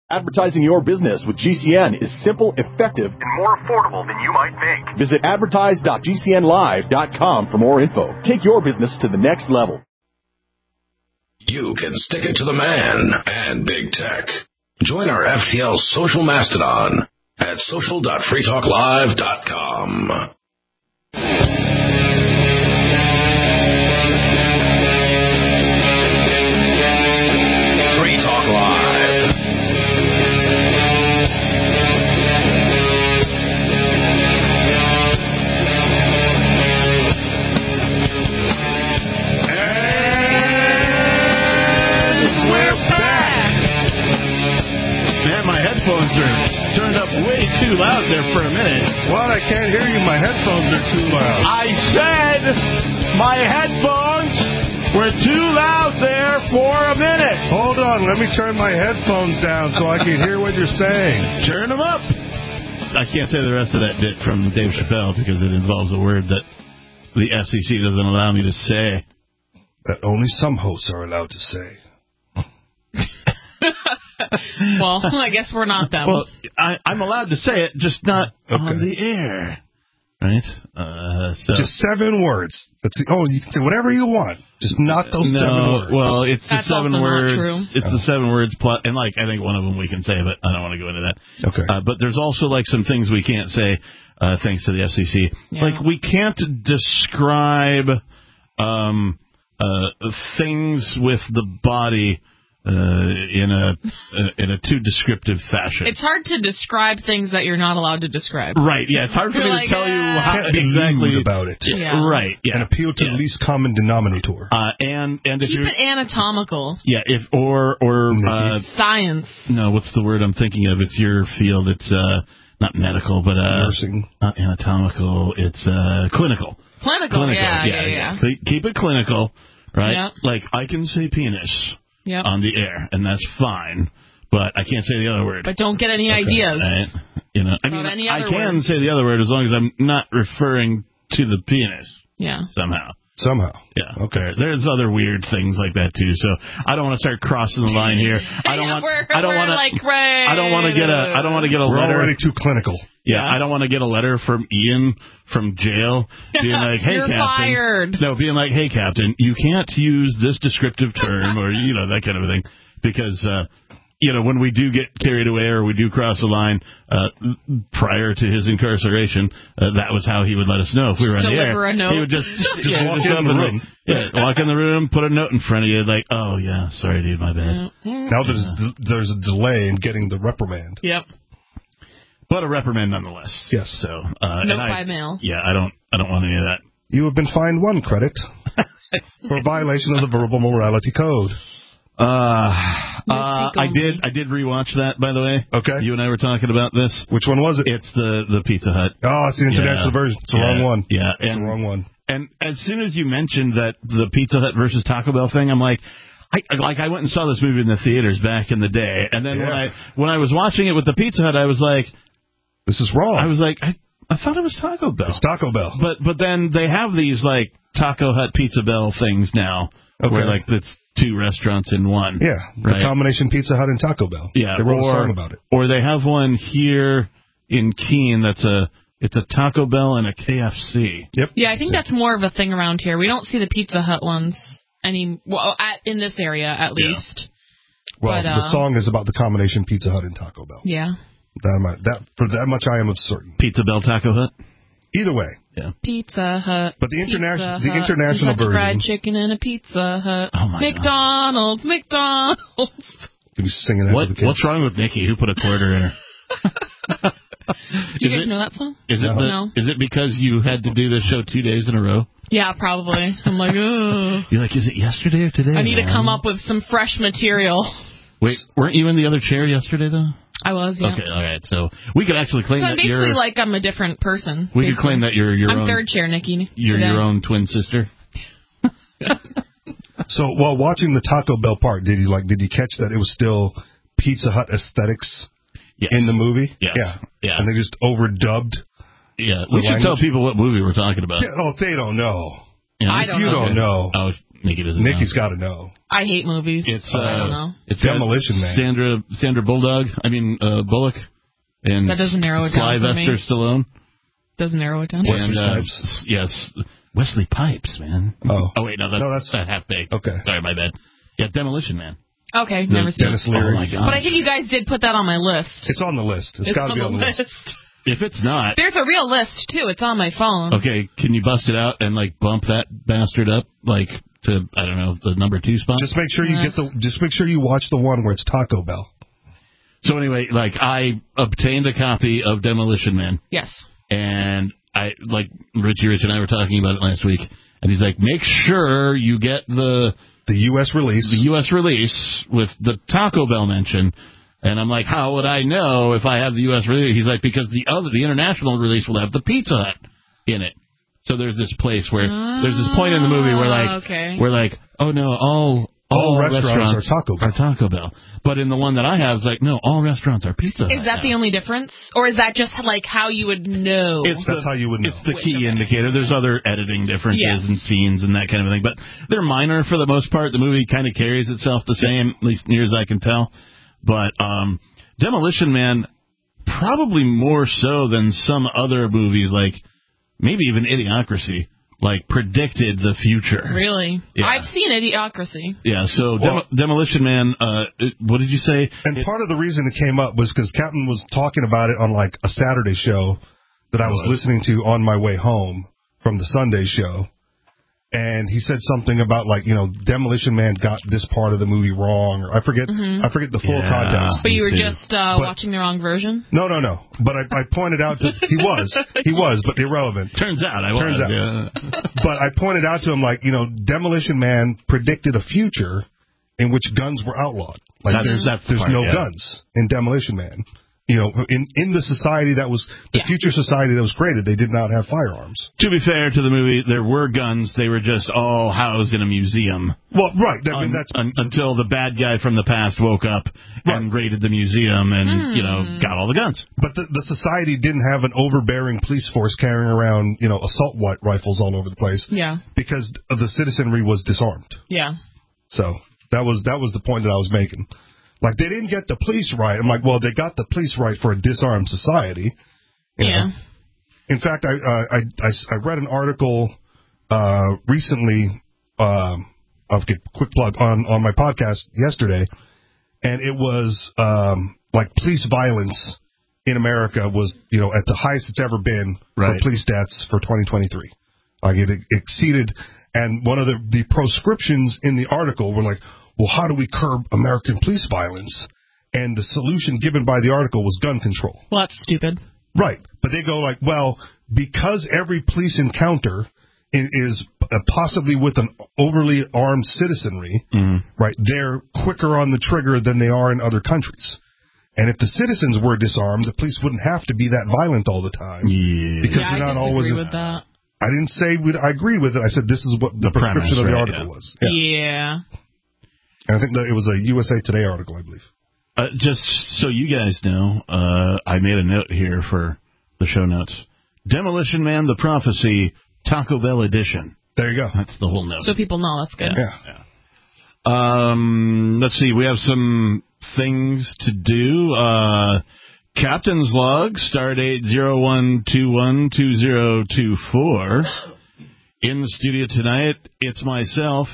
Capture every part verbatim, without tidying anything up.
Advertising your business with G C N is simple, effective, and more affordable than you might think. Visit advertise dot g c n live dot com for more info. Take your business to the next level. You can stick it to the man and big tech. Join our F T L social mastodon at social dot free talk live dot com. Free Talk Live. Headphones are turned up way too loud there for a minute. What? I can't hear you. My headphones are too loud. I said my headphones were too loud there for a minute. Hold on. Let me turn my headphones down so I can hear what you're saying. Turn them up. I can't say the rest of that bit from Dave Chappelle because it involves a word that the F C C doesn't allow me to say. That only some hosts are allowed to say. Well, I guess we're not them. Well, I, I'm allowed to say it, just not okay. on the air. Right? Uh, so. Just seven words. That's the, oh, you can say whatever you want. Just not those no, seven words. Well, it's That's the seven also words. Not true. It's oh. the seven words plus, and like I think one of them we can say, but I don't want to go into that. Okay. Uh, but there's also like some things we can't say, uh, thanks to the F C C. Yeah. Like we can't describe um, uh, things with the body. Uh, in a uh, in a too descriptive fashion. It's hard to describe things that you're not allowed to describe. Right, yeah. It's hard for you're me like, to tell uh, you how can't be exactly lewd about it. Yeah. Right, yeah. And appeal to yeah. the least common denominator. Uh, and and if Keep you're, it anatomical. Yeah, if or or uh, science. No, what's the word I'm thinking of? It's your field. It's uh, not medical, but uh, nursing. Not anatomical. It's uh, clinical. Clinical. Clinical. Yeah, yeah, yeah. yeah. Keep it clinical, right? Yep. Like I can say penis. Yep. On the air, and that's fine, but I can't say the other word. But don't get any okay. ideas. Right? You know, I mean, I can word. say the other word as long as I'm not referring to the penis. Yeah. Somehow. Somehow. Yeah. Okay. There's other weird things like that too. So I don't want to start crossing the line here. I don't yeah, want. We're, I don't want to. Like, right. I don't want to get a. I don't want to get a we're letter. We're already too clinical. Yeah, yeah. I don't want to get a letter from Ian from jail being like, "Hey, You're Captain." Fired. No, being like, "Hey, Captain, you can't use this descriptive term," or you know that kind of a thing, because. uh You know, when we do get carried away or we do cross the line, uh, prior to his incarceration, uh, that was how he would let us know if we were on the air. Deliver a note. He would just, just yeah, walk just in the room. Yeah, walk in the room, put a note in front of you, like, oh, yeah, sorry, dude, my bad. Now there's there's a delay in getting the reprimand. Yep. But a reprimand nonetheless. Yes. So, uh, note I, by mail. Yeah, I don't, I don't want any of that. You have been fined one credit for a violation of the verbal morality code. Uh, uh, I did. I did rewatch that, by the way. Okay. You and I were talking about this. Which one was it? It's the the Pizza Hut. Oh, it's the international yeah. version. It's the yeah. wrong one. Yeah, it's and, the wrong one. And as soon as you mentioned that the Pizza Hut versus Taco Bell thing, I'm like, I like I went and saw this movie in the theaters back in the day, and then yeah. when I when I was watching it with the Pizza Hut, I was like, this is wrong. I was like, I I thought it was Taco Bell. It's Taco Bell. But but then they have these like Taco Hut Pizza Bell things now, okay. where like it's two restaurants in one. Yeah, right? The combination Pizza Hut and Taco Bell. Yeah, they wrote or, a song about it. Or they have one here in Keene that's a it's a Taco Bell and a K F C. Yep. Yeah, I think that's more of a thing around here. We don't see the Pizza Hut ones any well at, in this area at least. Yeah. Well, but, uh, the song is about the combination Pizza Hut and Taco Bell. Yeah. That, am I, that for that much I am certain. Pizza Bell Taco Hut. Either way. Yeah. Pizza Hut. But the international the Hut, international Kentucky version. Fried Chicken and a Pizza Hut. Oh my McDonald's, God. McDonald's. You'll be singing that what, to the kids. What's wrong with Nikki? Who put a quarter in her? Do you guys it, know that song? Is it, no. the, no. is it because you had to do this show two days in a row? Yeah, probably. I'm like, oh. You're like, is it yesterday or today? I need man? to come up with some fresh material. Wait, weren't you in the other chair yesterday, though? I was, yeah. Okay, all right. So we could actually claim so that you're... basically like I'm a different person. We basically. could claim that you're your I'm own... I'm third chair, Nikki. You're today. your own twin sister. So while watching the Taco Bell part, did you like? Did you catch that it was still Pizza Hut aesthetics yes. in the movie? Yes. Yeah. Yeah. And they just overdubbed. Yeah. We should language. tell people what movie we're talking about. Yeah, oh, they don't know. Yeah. I don't you know. don't know. Oh, Nikki doesn't Nikki's know. got to know. I hate movies. It's, so uh, I don't know. It's Demolition Man. Sandra Sandra Bulldog. I mean uh, Bullock. And That doesn't narrow it down for me. Sylvester Stallone. Doesn't narrow it down. Wesley and, uh, Snipes. Yes, Wesley Pipes, man. Oh. Oh wait, no, that's, No, that's- that half baked. Okay. Sorry, my bad. Yeah, Demolition Man. Okay, never seen Dennis it. Leary. Oh my god. But I think you guys did put that on my list. It's on the list. It's, It's got to be on the list. If it's not, There's a real list too. It's on my phone. okay, can you bust it out and like bump that bastard up like to I don't know the number two spot? Just make sure you Yeah. get the. Just make sure you watch the one where it's Taco Bell. So anyway, like I obtained a copy of Demolition Man, Yes. and I like Richie Rich and I were talking about it last week, and he's like, make sure you get the The U S release. the U S release with the Taco Bell mention. And I'm like, how would I know if I have the U S release? He's like, because the other, the international release will have the Pizza Hut in it. So there's this place where Oh, there's this point in the movie where like okay. we're like, oh no, all All restaurants are Taco Bell. are Taco Bell. But in the one that I have, it's like, no, all restaurants are Pizza Hut. Is that the now. only difference, or is that just like how you would know? It's That's the, how you would know. It's the Which, key okay. indicator. There's other editing differences Yes. and scenes and that kind of thing, but they're minor for the most part. The movie kind of carries itself the same, at least near as I can tell. But um, Demolition Man, probably more so than some other movies, like maybe even Idiocracy, like predicted the future. Really? Yeah. I've seen Idiocracy. Yeah. So Well- Demo- Demolition Man. Uh, it- what did you say? And It- part of the reason it came up was because Captain was talking about it on like a Saturday show that I was listening to on my way home from the Sunday show. And he said something about like, you know, Demolition Man got this part of the movie wrong, or I forget, I forget the full Yeah. context. But you were Me too. just uh, But- watching the wrong version? No, no, no. But I, I pointed out to he was, he was, but irrelevant. Turns out I Turns was. out. Yeah. But I pointed out to him like, you know, Demolition Man predicted a future in which guns were outlawed. Like That's- there's that's the there's part, no yeah. guns in Demolition Man. You know, in in the society that was the Yeah. future society that was created, they did not have firearms. To be fair to the movie, there were guns. They were just all housed in a museum. Well, right. I mean, Un- that's un- until the bad guy from the past woke up and raided the museum and, you know, got all the guns. but the, the society didn't have an overbearing police force carrying around, you know, assault wi- rifles all over the place Yeah. because the citizenry was disarmed. Yeah. So that was that was the point that I was making. Like, they didn't get the police right. I'm like, well, they got the police right for a disarmed society. You Yeah. know? In fact, I, uh, I, I, I read an article uh, recently, um, I'll give a quick plug, on, on my podcast yesterday, and it was um, like police violence in America was, you know, at the highest it's ever been Right. for police deaths for twenty twenty-three. Like, it exceeded, and one of the, the proscriptions in the article were like, well, how do we curb American police violence? And the solution given by the article was gun control. Well, that's stupid. Right. But they go like, well, because every police encounter i- is uh, possibly with an overly armed citizenry, right, they're quicker on the trigger than they are in other countries. And if the citizens were disarmed, the police wouldn't have to be that violent all the time. Yeah. Because Yeah, I they're not disagree always. with that. I didn't say we, I agreed with it. I said this is what the, The premise, prescription of the right, article yeah. was. Yeah. And I think that it was a U S A Today article, I believe. Uh, just so you guys know, uh, I made a note here for the show notes. Demolition Man, The Prophecy, Taco Bell Edition. There you go. That's the whole note. So people know that's good. Yeah. Um, let's see. We have some things to do. Uh, Captain's Log, Stardate zero one two one two zero two four. In the studio tonight, it's myself,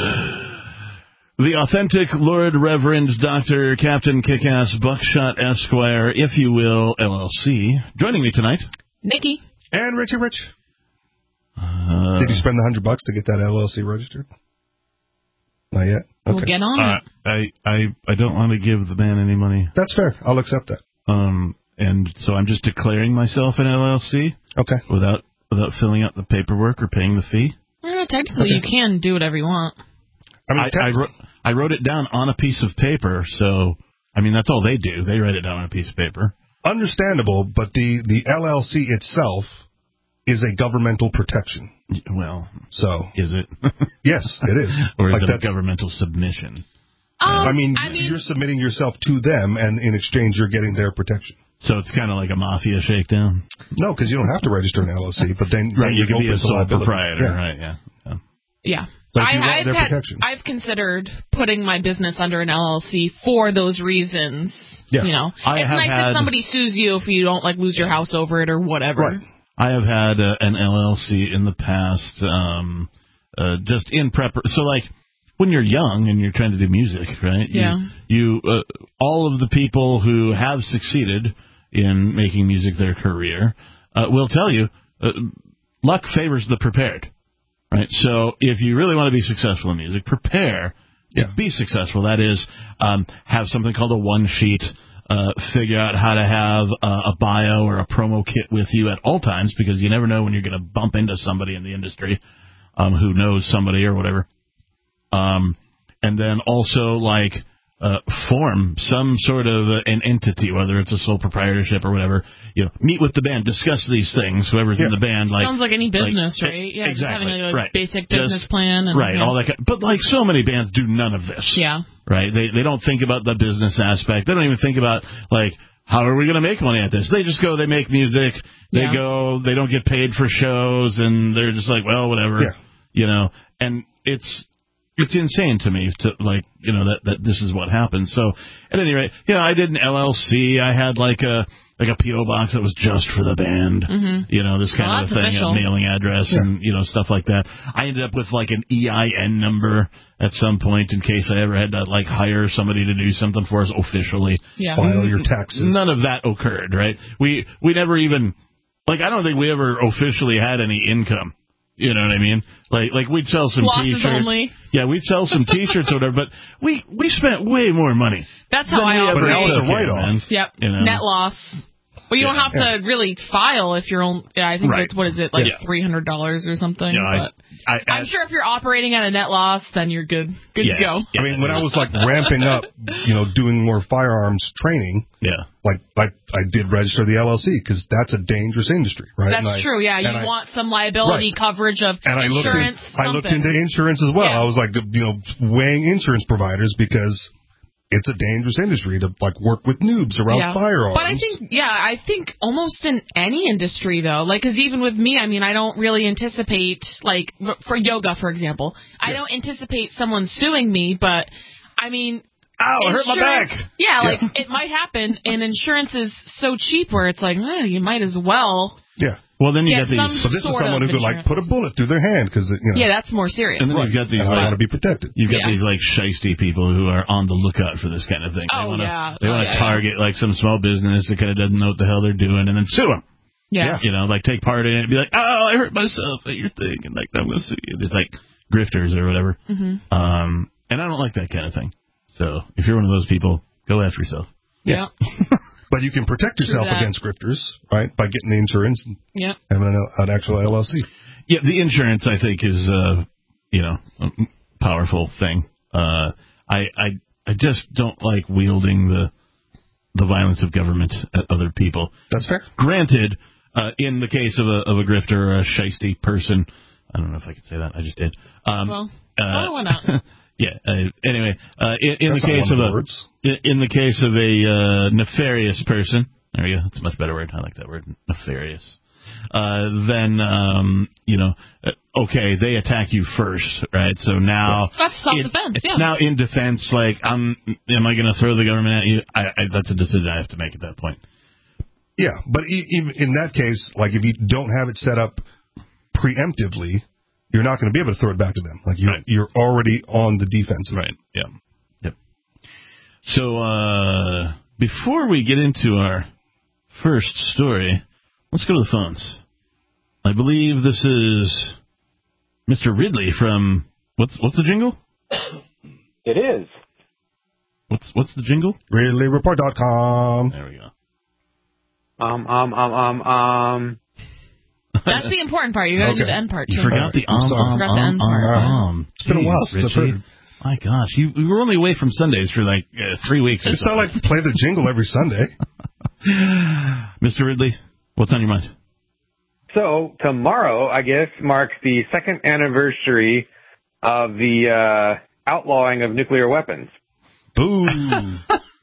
the authentic Lord Reverend Doctor Captain Kickass Buckshot Esquire, if you will, L L C. Joining me tonight. Nikki. And Richie Rich. Uh, Did you spend the hundred bucks to get that L L C registered? Not yet. Okay. We'll get on uh, it. I, I, I don't want to give the man any money. That's fair. I'll accept that. Um, and so I'm just declaring myself an L L C Okay. without without filling out the paperwork or paying the fee. Eh, technically, you can do whatever you want. I mean, I, I, tech- wrote, I wrote it down on a piece of paper, so, I mean, that's all they do. They write it down on a piece of paper. understandable, but the, the L L C itself is a governmental protection. Well, So, is it? yes, it is. Or is Like it a that's- governmental submission? Um, I mean, I mean, you're submitting yourself to them, and in exchange, you're getting their protection. So it's kind of like a mafia shakedown. No, because you don't have to register an L L C, but then, Right, then you you're can be open a to sole liability. proprietor, Yeah. right, yeah. yeah. yeah. Like you I, want I've their had, protection. I've considered putting my business under an L L C for those reasons. Yeah. You know, I it's have nice had- if somebody sues you if you don't like lose your house over it or whatever. Right. I have had uh, an L L C in the past, um, uh, just in prep. So, like, when you're young and you're trying to do music, right? You, Yeah. You, uh, all of the people who have succeeded in making music their career uh, will tell you, uh, luck favors the prepared, right? So, if you really want to be successful in music, prepare to Yeah. be successful. That is, um, have something called a one sheet. Uh, figure out how to have uh, a bio or a promo kit with you at all times, because you never know when you're going to bump into somebody in the industry um, who knows somebody or whatever. Um, and then also, like, uh, form some sort of uh, an entity, whether it's a sole proprietorship or whatever. You know, meet with the band, discuss these things. Whoever's Yeah. in the band, like Sounds like any business, like, right? Yeah, exactly. just having like a right. basic Just- business plan. And, right, yeah. all that. Kind but like so many bands do none of this. Yeah. Right? They they don't think about the business aspect. They don't even think about, like, how are we going to make money at this? They just go, they make music, they Yeah. go, they don't get paid for shows, and they're just like, well, whatever. Yeah. You know, and it's it's insane to me to, like, you know, that, that this is what happens. So, at any rate, you know, I did an L L C. I had, like, a like a P O box that was just for the band. Mm-hmm. You know, this kind Well, of a that's thing, official. a mailing address Yeah. and, you know, stuff like that. I ended up with, like, an E I N number at some point in case I ever had to, like, hire somebody to do something for us officially. Yeah. File your taxes. None of that occurred, right? We we never even, like, I don't think we ever officially had any income. You know what I mean? Like, like we'd sell some Losses T-shirts. only. Yeah, we'd sell some T-shirts or whatever, but we we spent way more money. That's how than I we ever But now operate. it's a took in, write-off. man. Yep. You know? Net loss. Well, you don't Yeah. have to really file if you're on. Yeah, I think Right. that's what is it like Yeah. three hundred dollars or something. You know, I- but I, I, I'm sure if you're operating at a net loss, then you're good. Good Yeah. to go. Yeah. I mean, when I was like ramping up, you know, doing more firearms training, Yeah. like like I did register the L L C because that's a dangerous industry, right? That's And I- true. Yeah, you and I- want some liability Right. coverage of And I looked, in, insurance. I looked something. into insurance as well. Yeah. I was like, you know, weighing insurance providers because it's a dangerous industry to like work with noobs around Yeah. firearms. But I think, yeah, I think almost in any industry though, like, because even with me, I mean, I don't really anticipate, like, for yoga, for example, I don't anticipate someone suing me, but I mean. Ow, I hurt my insurance- back. Yeah, like it might happen, and insurance is so cheap where it's like, eh, you might as well. yeah. Well, then you Yeah, get these. some- But this is sort someone of who could like insurance. put a bullet through their hand because you know. Yeah, that's more serious. And then you've got these, and I like, want to be protected. You've got Yeah. these, like, shiesty people who are on the lookout for this kind of thing. They Oh, wanna, yeah. They Oh, want to yeah, yeah. target, like, some small business that kind of doesn't know what the hell they're doing, and then sue them. Yeah. You know, like, take part in it and be like, oh, I hurt myself at your thing, and, like, I'm going to sue you. It's like grifters or whatever. Mm-hmm. Um, and I don't like that kind of thing. So if you're one of those people, go after yourself. Yeah. But you can protect yourself that. against grifters, right, by getting the insurance and Yeah. having an, an actual L L C. Yeah, the insurance, I think, is, uh, you know, a powerful thing. Uh, I, I, I just don't like wielding the, the violence of government at other people. That's fair. Granted, uh, in the case of a, of a grifter or a shiesty person, I don't know if I could say that. I just did. Um, Well, uh, oh, why not? yeah. Uh, anyway, uh, in, in the That's not case one of of a the words. in in the case of a uh, nefarious person, there we go. That's a much better word. I like that word, nefarious. Uh, then um, you know, uh, okay, they attack you first, right? So now That's self-defense, in- yeah. Now in defense, like, I'm, am I going to throw the government at you? I, I, that's a decision I have to make at that point. Yeah, but e- even in that case, like if you don't have it set up preemptively, you're not going to be able to throw it back to them. Like you're Right. you're already on the defensive. Right. Yeah. Yep. So uh, before we get into our first story, let's go to the phones. I believe this is Mister Ridley from what's what's the jingle? It is. What's what's the jingle? Ridley Report dot com. There we go. Um, um, um, um, um. That's the important part. You got to do Okay. the end part, You too. forgot the I'm um sorry. um Forgot the um end part. um um. It's been a while Jeez, since I've Richie. heard it. My gosh, you we were only away from Sundays for like uh, three weeks. Or It's not like we play the jingle every Sunday. Mister Ridley, what's on your mind? So tomorrow, I guess, marks the second anniversary of the uh, outlawing of nuclear weapons. Boom.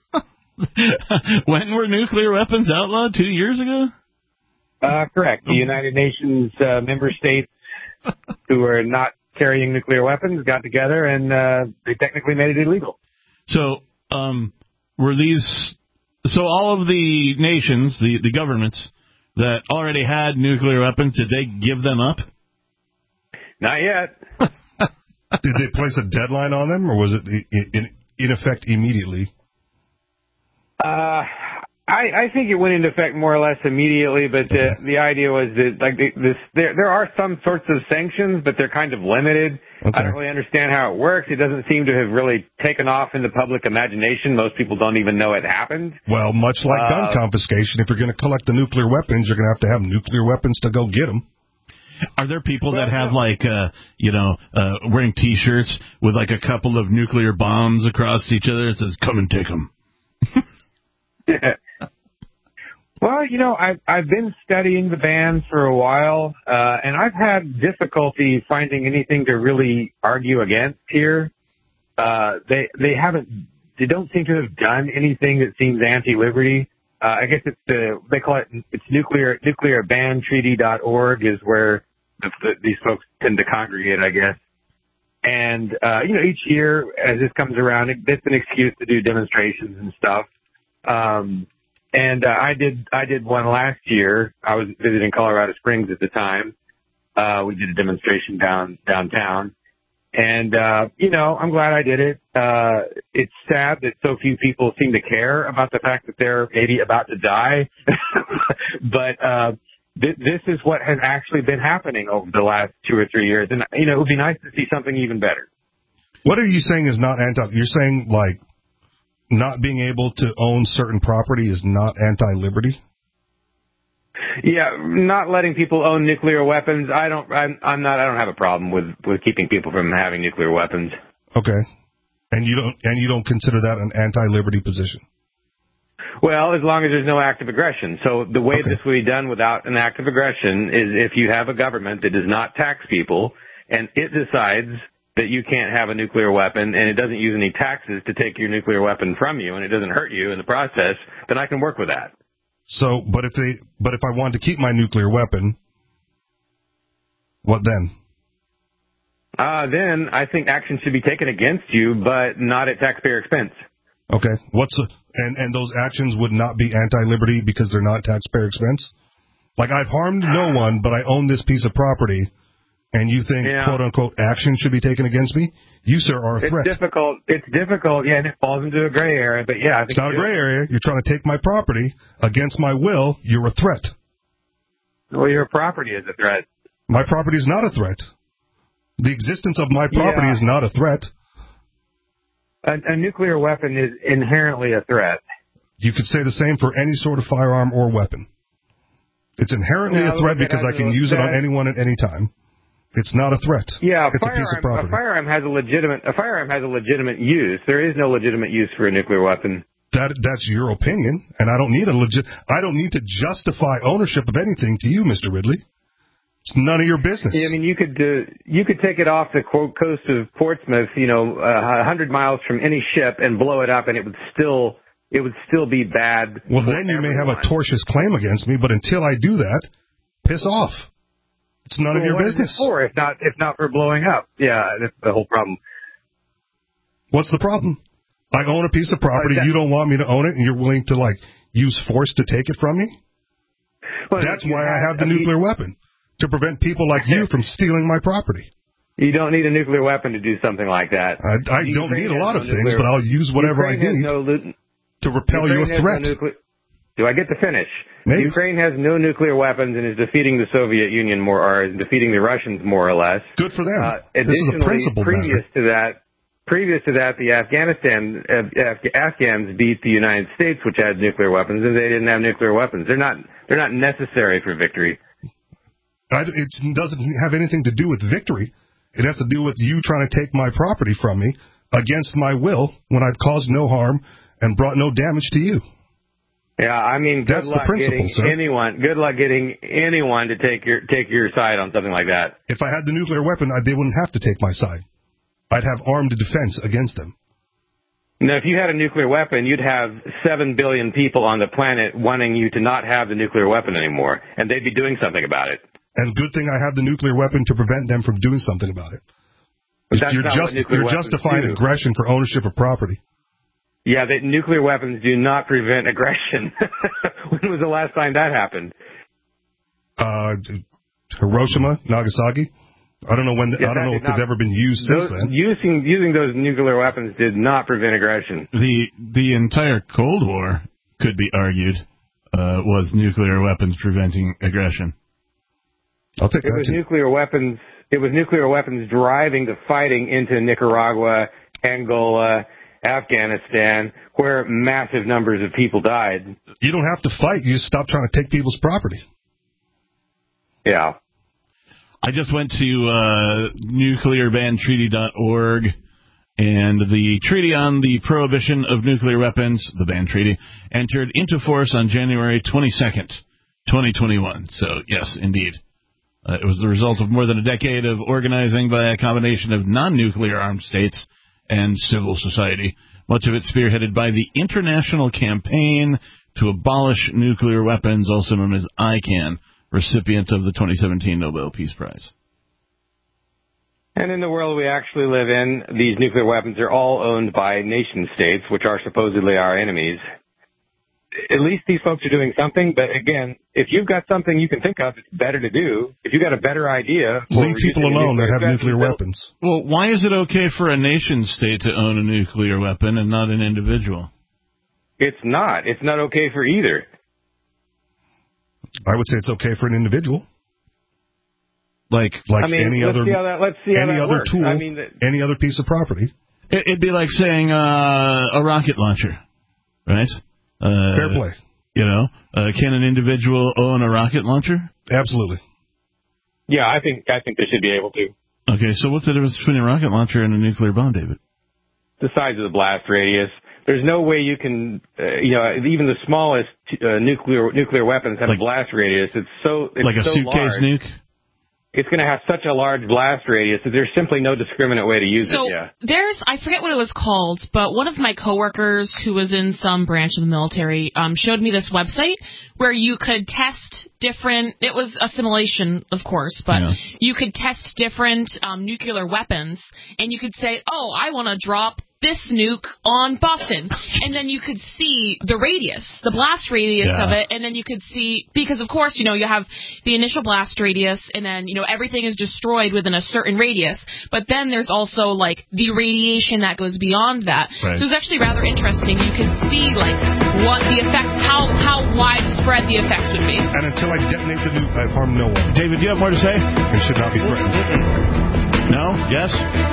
When were nuclear weapons outlawed? Two years ago? Uh, correct. The United Nations uh, member states who are not carrying nuclear weapons got together and uh, they technically made it illegal. So, um, were these? So all of the nations, the the governments that already had nuclear weapons, did they give them up? Not yet. Did they place a deadline on them, or was it in, in, in effect immediately? Uh, I, I think it went into effect more or less immediately, but the, Okay. the idea was that like this, there there are some sorts of sanctions, but they're kind of limited. Okay. I don't really understand how it works. It doesn't seem to have really taken off in the public imagination. Most people don't even know it happened. Well, much like Uh, gun confiscation, if you're going to collect the nuclear weapons, you're going to have to have nuclear weapons to go get them. Are there people Well, that have no. like, uh, you know, uh, wearing T-shirts with like a couple of nuclear bombs across each other? It says, "Come and take them." Well, you know, I've, I've been studying the ban for a while, uh, and I've had difficulty finding anything to really argue against here. Uh, they, they haven't, they don't seem to have done anything that seems anti-liberty. Uh, I guess it's the, they call it, it's nuclear, nuclear ban treaty dot org is where the, the, these folks tend to congregate, I guess. And, uh, you know, each year as this comes around, it, it's an excuse to do demonstrations and stuff. Um, and, uh, I did, I did one last year. I was visiting Colorado Springs at the time. Uh, we did a demonstration down, downtown. And, uh, you know, I'm glad I did it. Uh, it's sad that so few people seem to care about the fact that they're maybe about to die. but, uh, th- this is what has actually been happening over the last two or three years. And, you know, it would be nice to see something even better. What are you saying is not anti? You're saying, like, not being able to own certain property is not anti-liberty? Yeah, not letting people own nuclear weapons. I don't, I'm, I'm not, I don't have a problem with, with keeping people from having nuclear weapons. Okay. And you don't, and you don't consider that an anti-liberty position? Well, as long as there's no act of aggression. So the way Okay. this will be done without an act of aggression is if you have a government that does not tax people and it decides that you can't have a nuclear weapon and it doesn't use any taxes to take your nuclear weapon from you and it doesn't hurt you in the process, then I can work with that. So, but if they, but if I wanted to keep my nuclear weapon, what then? Uh, then I think action should be taken against you, but not at taxpayer expense. Okay. What's a, and and those actions would not be anti-liberty because they're not taxpayer expense? Like, I've harmed no one, but I own this piece of property, and you think, Yeah. quote unquote, action should be taken against me? You, sir, are a It's threat. difficult. It's difficult, yeah, and it falls into a gray area. But yeah, I think It's not a it gray is. area. You're trying to take my property against my will. You're a threat. Well, your property is a threat. My property is not a threat. The existence of my property Yeah. is not a threat. A, a nuclear weapon is inherently a threat. You could say the same for any sort of firearm or weapon. It's inherently No, a threat look, it because I has can a- use it on that- anyone at any time. It's not a threat. Yeah, a it's a piece of firearm, property. a firearm has a legitimate a firearm has a legitimate use. There is no legitimate use for a nuclear weapon. That that's your opinion, and I don't need a legit. I don't need to justify ownership of anything to you, Mister Ridley. It's none of your business. Yeah, I mean, you could uh, you could take it off the quote, coast of Portsmouth, you know, a uh, hundred miles from any ship, and blow it up, and it would still it would still be bad. Well, for then you may have a everyone. tortious claim against me, but until I do that, piss off. It's none of Well, your what is business. it for if not if not for blowing up? Yeah, that's the whole problem. What's the problem? I own a piece of property. Uh, that- You don't want me to own it, and you're willing to like use force to take it from me. Well, That's if you why I had- have the I mean, nuclear weapon, to prevent people like you from stealing my property. You don't need a nuclear weapon to do something like that. I, I don't Ukraine need a has lot no of things, nuclear- but I'll use whatever Ukraine I has need no lu- to repel Ukraine your has threat. No nucle- Do I get to finish? Maybe. Ukraine has no nuclear weapons and is defeating the Soviet Union more, or is defeating the Russians more or less. Good for them. Uh, this is a additionally, principle previous matter. to that, previous to that, the Afghanistan uh, Af- Afghans beat the United States, which had nuclear weapons, and they didn't have nuclear weapons. They're not they're not necessary for victory. I, it doesn't have anything to do with victory. It has to do with you trying to take my property from me against my will when I've caused no harm and brought no damage to you. Yeah, I mean, good That's the luck principle, getting sir. anyone. Good luck getting anyone to take your take your side on something like that. If I had the nuclear weapon, I, they wouldn't have to take my side. I'd have armed defense against them. Now, if you had a nuclear weapon, you'd have seven billion people on the planet wanting you to not have the nuclear weapon anymore, and they'd be doing something about it. And good thing I have the nuclear weapon to prevent them from doing something about it. But that's you're not just, what nuclear you're weapons justifying do. aggression for ownership of property. Yeah, that nuclear weapons do not prevent aggression. When was the last time that happened? Uh, Hiroshima, Nagasaki. I don't know when. The, Yeah, I don't that know if did not- they've ever been used since those, then. Using using those nuclear weapons did not prevent aggression. The the entire Cold War could be argued uh, was nuclear weapons preventing aggression. I'll take It that was too. nuclear weapons. It was nuclear weapons driving the fighting into Nicaragua, Angola, Afghanistan, where massive numbers of people died. You don't have to fight. You just stop trying to take people's property. Yeah. I just went to uh, nuclear ban treaty dot org, and the Treaty on the Prohibition of Nuclear Weapons, the ban treaty, entered into force on January twenty-second, twenty twenty-one. So, yes, indeed. Uh, it was the result of more than a decade of organizing by a combination of non-nuclear armed states and civil society, much of it spearheaded by the International Campaign to Abolish Nuclear Weapons, also known as I CAN, recipient of the twenty seventeen Nobel Peace Prize. And in the world we actually live in, these nuclear weapons are all owned by nation states, which are supposedly our enemies. At least these folks are doing something, but again, if you've got something you can think of, it's better to do. If you've got a better idea... Leave people alone that have nuclear threats, weapons. Well, why is it okay for a nation state to own a nuclear weapon and not an individual? It's not. It's not okay for either. I would say it's okay for an individual. Like, like I mean, any let's other, see how that, let's see how any that other works. tool, I mean, the, any other piece of property. it, it'd be like saying uh, a rocket launcher, right? Uh, Fair play. You know, uh, can an individual own a rocket launcher? Absolutely. yeah, I think I think they should be able to. Okay, so what's the difference between a rocket launcher and a nuclear bomb, David? The size of the blast radius. There's no way you can, uh, you know, even the smallest uh, nuclear nuclear weapons have Like- a blast radius. It's so it's Like a so suitcase large. nuke? It's going to have such a large blast radius that there's simply no discriminate way to use So it. Yeah. there's, I forget what it was called, but one of my coworkers who was in some branch of the military um, showed me this website where you could test different, it was a simulation, of course, but Yeah. you could test different um, nuclear weapons, and you could say, oh, I want to drop this nuke on Boston. And then you could see the radius, the blast radius Yeah. of it, and then you could see, because of course, you know, you have the initial blast radius, and then, you know, everything is destroyed within a certain radius, but then there's also, like, the radiation that goes beyond that. Right. So it's actually rather interesting. You can see, like, what the effects, how, how widespread the effects would be. And until I detonate the nuke, I've harmed no one David, do you have more to say? and should not be threatened. No? Yes?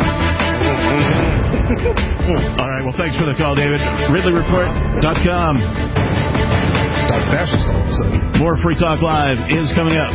All right, well, thanks for the call, David. Ridley Report dot com. Not fascist all of a sudden. More Free Talk Live is coming up.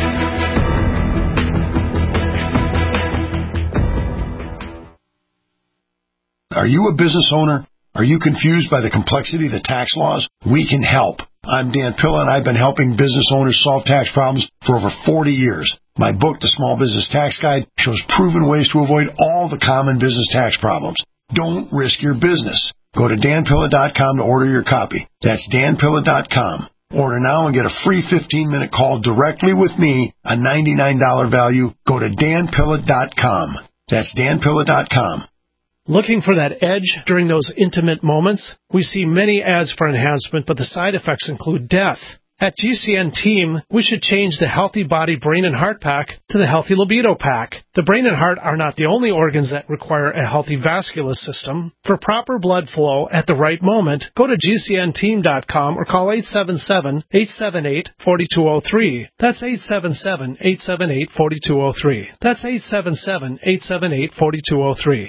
Are you a business owner? Are you confused by the complexity of the tax laws? We can help. I'm Dan Pilla, and I've been helping business owners solve tax problems for over forty years. My book, The Small Business Tax Guide, shows proven ways to avoid all the common business tax problems. Don't risk your business. Go to Dan Pilla dot com to order your copy. That's Dan Pilla dot com. Order now and get a free fifteen-minute call directly with me, a ninety-nine dollars value. Go to Dan Pilla dot com. That's Dan Pilla dot com. Looking for that edge during those intimate moments? We see many ads for enhancement, but the side effects include death. At G C N Team, we should change the Healthy Body, Brain, and Heart Pack to the Healthy Libido Pack. The brain and heart are not the only organs that require a healthy vascular system. For proper blood flow at the right moment, go to G C N team dot com or call eight seven seven, eight seven eight, four two zero three. That's eight seven seven, eight seven eight, four two zero three. That's eight seven seven, eight seven eight, four two zero three.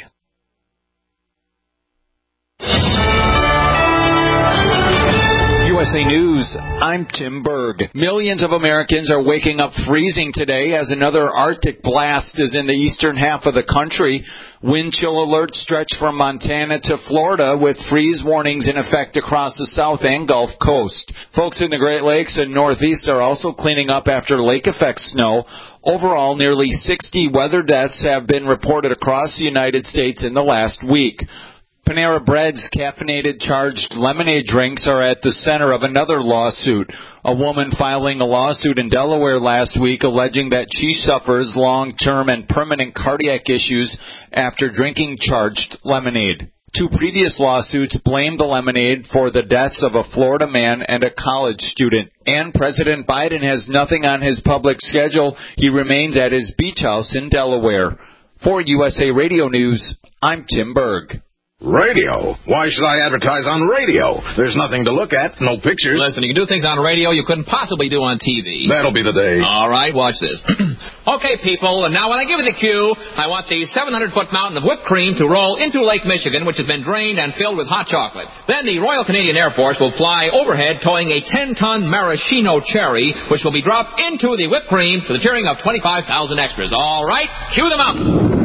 U S A News, I'm Tim Berg. Millions of Americans are waking up freezing today as another Arctic blast is in the eastern half of the country. Wind chill alerts stretch from Montana to Florida with freeze warnings in effect across the South and Gulf Coast. Folks in the Great Lakes and Northeast are also cleaning up after lake effect snow. Overall, nearly sixty weather deaths have been reported across the United States in the last week. Panera Bread's caffeinated charged lemonade drinks are at the center of another lawsuit. A woman filing a lawsuit in Delaware last week alleging that she suffers long-term and permanent cardiac issues after drinking charged lemonade. Two previous lawsuits blamed the lemonade for the deaths of a Florida man and a college student. And President Biden has nothing on his public schedule. He remains at his beach house in Delaware. For U S A Radio News, I'm Tim Berg. Radio? Why should I advertise on radio? There's nothing to look at, no pictures. Listen, you can do things on radio you couldn't possibly do on T V. That'll be the day. All right, watch this. Okay, people, and now when I give you the cue, I want the seven hundred foot mountain of whipped cream to roll into Lake Michigan, which has been drained and filled with hot chocolate. Then the Royal Canadian Air Force will fly overhead towing a ten ton maraschino cherry, which will be dropped into the whipped cream to the cheering of twenty-five thousand extras. All right, cue the mountain.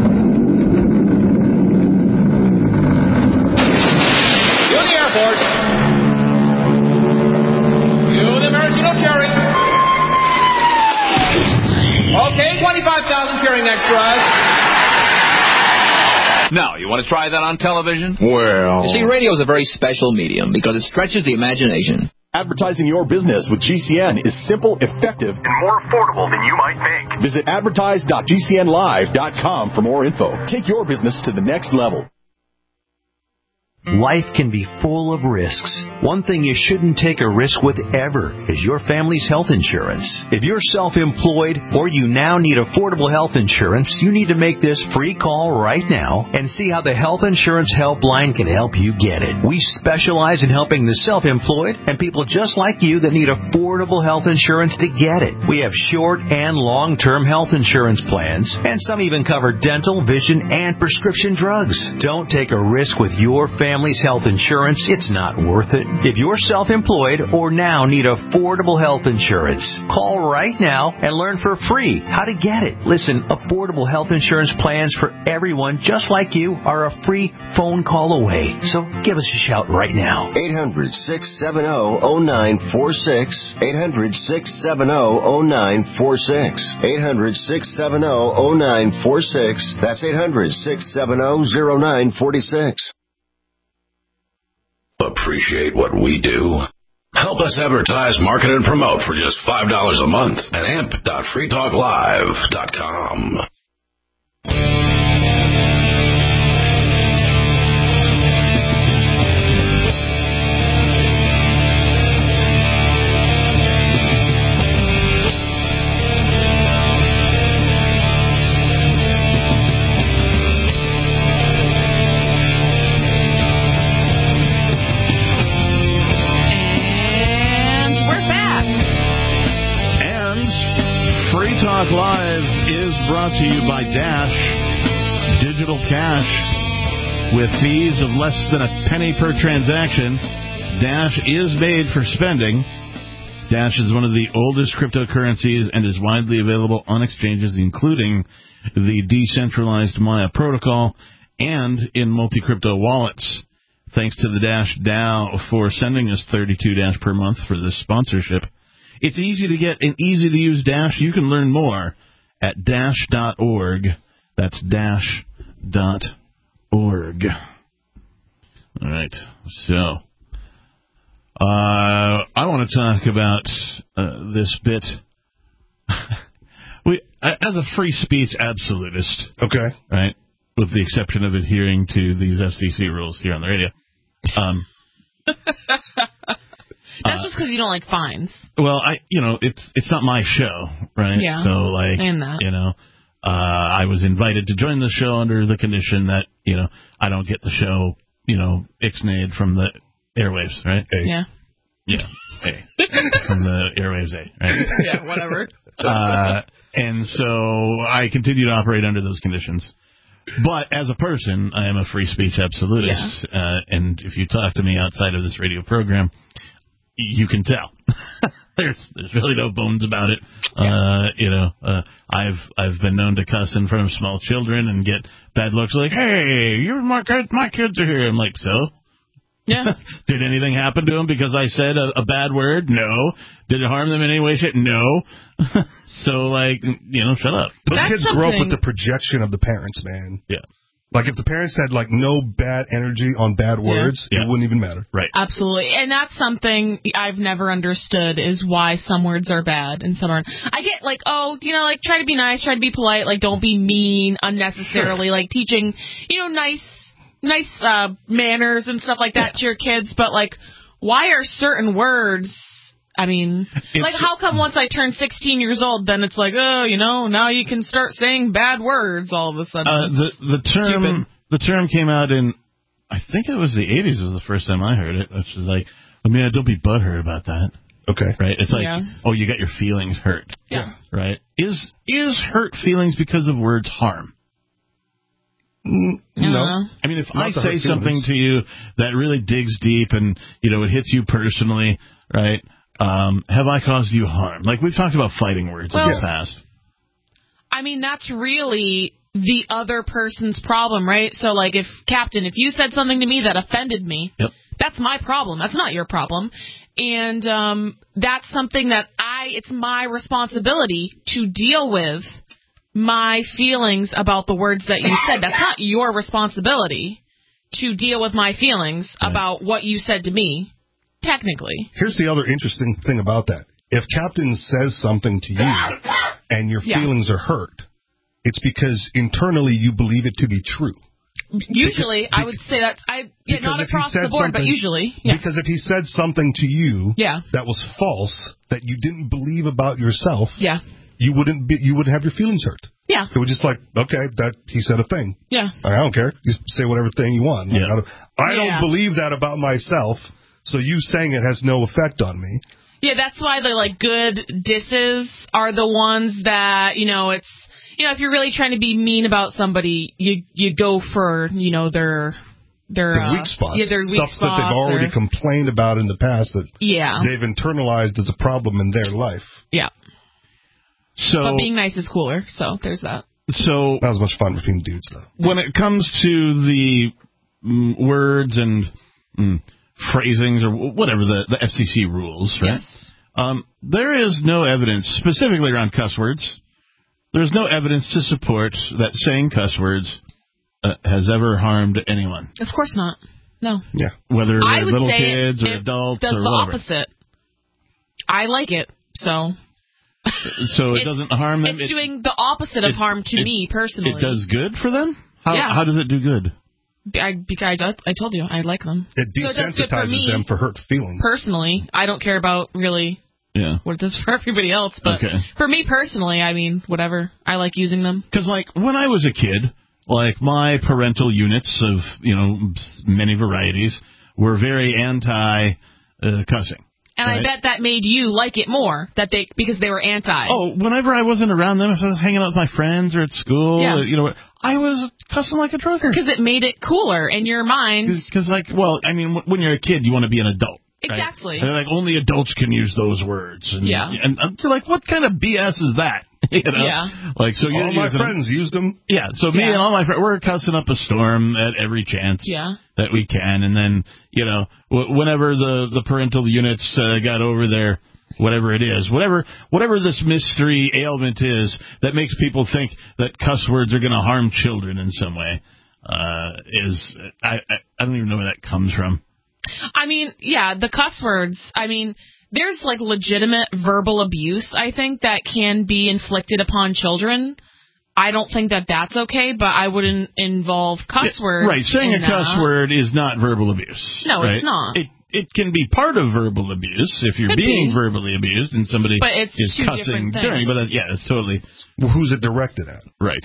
Okay, twenty-five thousand cheering extras. Now, you want to try that on television? Well... You see, radio is a very special medium because it stretches the imagination. Advertising your business with G C N is simple, effective, and more affordable than you might think. Visit advertise dot G C N live dot com for more info. Take your business to the next level. Life can be full of risks. One thing you shouldn't take a risk with ever is your family's health insurance. If you're self-employed or you now need affordable health insurance, you need to make this free call right now and see how the Health Insurance Helpline can help you get it. We specialize in helping the self-employed and people just like you that need affordable health insurance to get it. We have short and long-term health insurance plans, and some even cover dental, vision, and prescription drugs. Don't take a risk with your family. Family's health insurance, it's not worth it. If you're self-employed or now need affordable health insurance, call right now and learn for free how to get it. Listen, affordable health insurance plans for everyone just like you are a free phone call away. So give us a shout right now. eight hundred, six seven zero, zero nine four six. eight hundred, six seven zero, zero nine four six. eight hundred, six seven zero, zero nine four six. That's eight hundred, six seven zero, zero nine four six. Appreciate what we do? Help us advertise, market, and promote for just five dollars a month at amp dot free talk live dot com. Live is brought to you by Dash Digital Cash. With fees of less than a penny per transaction, Dash is made for spending. Dash is one of the oldest cryptocurrencies and is widely available on exchanges, including the decentralized Maya protocol and in multi-crypto wallets. Thanks to the Dash DAO for sending us thirty-two Dash per month for this sponsorship. It's easy to get and easy to use Dash. You can learn more at dash dot org. That's dash dot org. All right. So, uh, I want to talk about uh, this bit. we, as a free speech absolutist. Okay. Right? With the exception of adhering to these F C C rules here on the radio. Um That's just because you don't like fines. Well, I, you know, it's it's not my show, right? Yeah. So, like, and that. you know, uh, I was invited to join the show under the condition that, you know, I don't get the show, you know, ixnayed from the airwaves, right? A. Yeah. Yeah. A. From the airwaves A, right? Yeah, whatever. Uh, and so I continue to operate under those conditions. But as a person, I am a free speech absolutist. Yeah. Uh, and if you talk to me outside of this radio program, you can tell. there's there's really no bones about it. Yeah. Uh, you know, uh, I've I've been known to cuss in front of small children and get bad looks like, "Hey, you're my kids, my kids are here." I'm like, so? Yeah. Did anything happen to them because I said a, a bad word? No. Did it harm them in any way, shape? No. So, like, you know, shut up. Those kids grow up with the projection of the parents, man. Yeah. Like, if the parents had, like, no bad energy on bad words, Yeah. it wouldn't even matter. Right. Absolutely. And that's something I've never understood is why some words are bad and some aren't. I get, like, oh, you know, like, try to be nice, try to be polite, like, don't be mean unnecessarily, Sure. like, teaching, you know, nice, nice uh, manners and stuff like that yeah. to your kids, but, like, why are certain words... I mean, it's, like, how come once I turn sixteen years old, then it's like, oh, you know, now you can start saying bad words all of a sudden. Uh, the the term Stupid. the term came out in, I think it was the eighties was the first time I heard it, which was like, I mean, don't be butthurt about that. Okay. Right? It's like, yeah. oh, you got your feelings hurt. Yeah. Right? Is is hurt feelings because of words harm? Mm, no. Uh, I mean, if Not I say something feelings. to you that really digs deep and, you know, it hits you personally, right? Um, have I caused you harm? Like, we've talked about fighting words well, in the past. I mean, that's really the other person's problem, right? So, like, if, Captain, if you said something to me that offended me, yep. that's my problem. That's not your problem. And um, that's something that I, it's my responsibility to deal with my feelings about the words that you said. That's not your responsibility to deal with my feelings right. about what you said to me. Technically. Here's the other interesting thing about that. If Captain says something to you and your yeah. feelings are hurt, it's because internally you believe it to be true. Usually, because, I would say that's I yeah, not across the board, but usually. Yeah. Because if he said something to you yeah. that was false, that you didn't believe about yourself, yeah. you wouldn't be, you wouldn't have your feelings hurt. Yeah. It was just like, okay, that he said a thing. Yeah. I don't care. You say whatever thing you want. Like, yeah. I, don't, I yeah. don't believe that about myself. So you saying it has no effect on me. Yeah, that's why the, like, good disses are the ones that, you know, it's, you know, if you're really trying to be mean about somebody, you you go for, you know, their, their, the uh, weak spots. Yeah, their weak Stuff spots. that they've already or, complained about in the past that yeah. they've internalized as a problem in their life. Yeah. So, but being nice is cooler, so there's that. So that was much fun between dudes, though. When it comes to the mm, words and mm, phrasings or whatever the, the F C C rules, right? Yes. Um, there is no evidence, specifically around cuss words, there's no evidence to support that saying cuss words uh, has ever harmed anyone. Of course not. No. Yeah. Whether I they're would little say kids it, or it adults does or the whatever. opposite. I like it, so... So it doesn't harm them? It's it, doing the opposite it, of harm to it, me, personally. It does good for them? How, yeah. how does it do good? I, because I, I told you, I like them. It desensitizes so it for me, them for hurt feelings. Personally, I don't care about really yeah. what it does for everybody else. But okay. for me personally, I mean, whatever. I like using them. Because, like, when I was a kid, like, my parental units of, you know, many varieties were very anti-cussing. And right? I bet that made you like it more, that they because they were anti. Oh, whenever I wasn't around them, if I was hanging out with my friends or at school, yeah. or, you know, I was cussing like a drunkard. Because it made it cooler in your mind. Because, like, well, I mean, when you're a kid, you want to be an adult. Exactly. Right? And, like, only adults can use those words. And, yeah. And, and you're like, what kind of B S is that? You know? Yeah. Like, so all my friends them. used them. Yeah. So me yeah. and all my friends, we're cussing up a storm at every chance yeah. that we can. And then, you know, w- whenever the, the parental units uh, got over there, whatever it is, whatever whatever this mystery ailment is that makes people think that cuss words are going to harm children in some way, uh, is, I, I, I don't even know where that comes from. I mean, yeah, the cuss words, I mean... There's, like, legitimate verbal abuse, I think, that can be inflicted upon children. I don't think that that's okay, but I wouldn't involve cuss words. Right, saying a that. cuss word is not verbal abuse. No, right? it's not. It it can be part of verbal abuse if you're Could being be. verbally abused and somebody but it's is two cussing different things. during. But that, yeah, it's totally. Well, who's it directed at? Right.